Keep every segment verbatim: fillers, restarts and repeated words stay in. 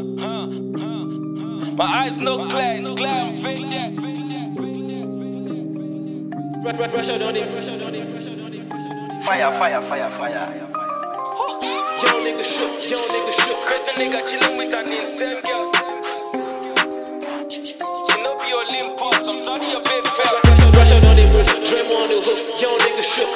My eyes no glare, it's glare, I'm faded. Pressure on it, pressure on it, pressure on it, pressure on it. Fire, fire, fire, fire. Young nigga shook, young nigga shook. Cause the nigga chillin' with an insane girl. She no be your limp up, I'm sorry your big fell. Pressure, pressure on it, Dream on the hook, young nigga shook.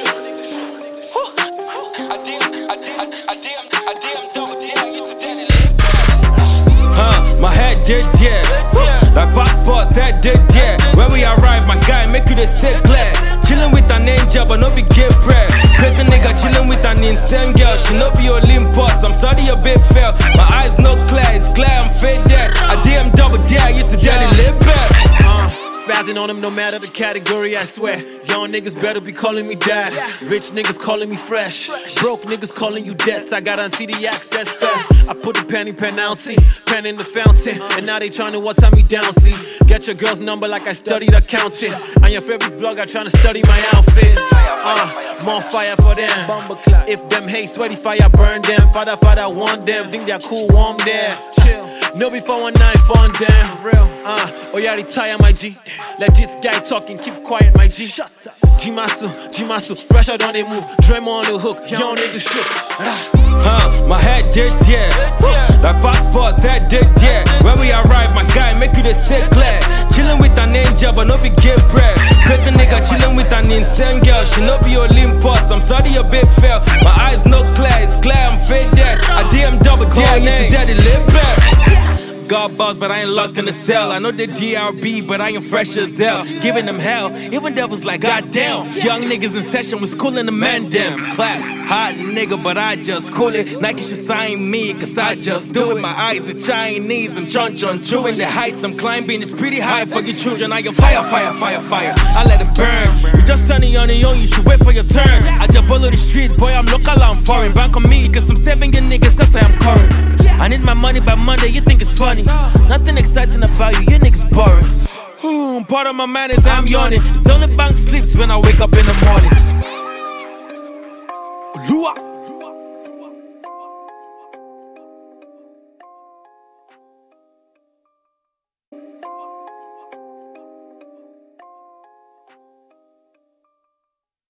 I damn, I damn, I damn, I damn double damn you to daddy limp. Huh, my head did yeah. Like passports, head did yeah. Where we arrive, my guy, make you the stay clear. Chillin' with an angel, but no be gay bread. Crazy nigga chillin' with an insane girl. She no be Olympus, I'm sorry your big fell. My eyes no clear, it's clear, I'm faded. I damn double dare you to daddy live back. Uh, spazzing on them no matter the category, I swear. Young niggas better be calling me dad. Rich niggas calling me fresh. Broke niggas calling you debts. I got on T D access fast. I put the penny penalty, pen in the fountain. And now they tryna what time me down, see. Get your girl's number like I studied accounting. On your favorite blog, I tryna study my outfit. Uh, more fire for them. If them hate sweaty fire, burn them. Father, father, want them. Think they're cool, warm there. Chill. No before one nine fun them. Real. Uh, oh yeah, retire my G. Let this guy talking, keep quiet my G. Shut up. G-Masu, G-Masu, fresh out on they move. Dream on the hook, young nigga shook. Huh, my head did yeah. Like passports, head did yeah. Where we arrive, my guy, make you the stay clear. Chillin' with an angel, but no be gay bread. Crazy nigga chillin' with an insane girl. She no be Olympus, I'm sorry your big fell. My eyes no clear, it's clear, I'm faded. I damn double dare you to daddy live back. God boss, but I ain't locked in the cell. I know the D R B, but I am fresh as hell. Giving them hell, even devils like goddamn. Young niggas in session was cool in the man damn. Class, hot nigga, but I just cool it. Nike should sign me, cause I just do it. My eyes are Chinese, I'm chon chon chewing the heights I'm climbing. It's pretty high for your children. I am fire, fire, fire, fire. I let it burn. You just sunny on your own, you should wait for your turn. I just follow the street, boy, I'm local, I'm foreign. Bank on me, cause I'm saving your niggas, cause I am current. I need my money by Monday, you think it's funny. Nothing exciting about you, you niggas boring. Ooh, part of my man is I'm yawning. It's only bank sleeps when I wake up in the morning.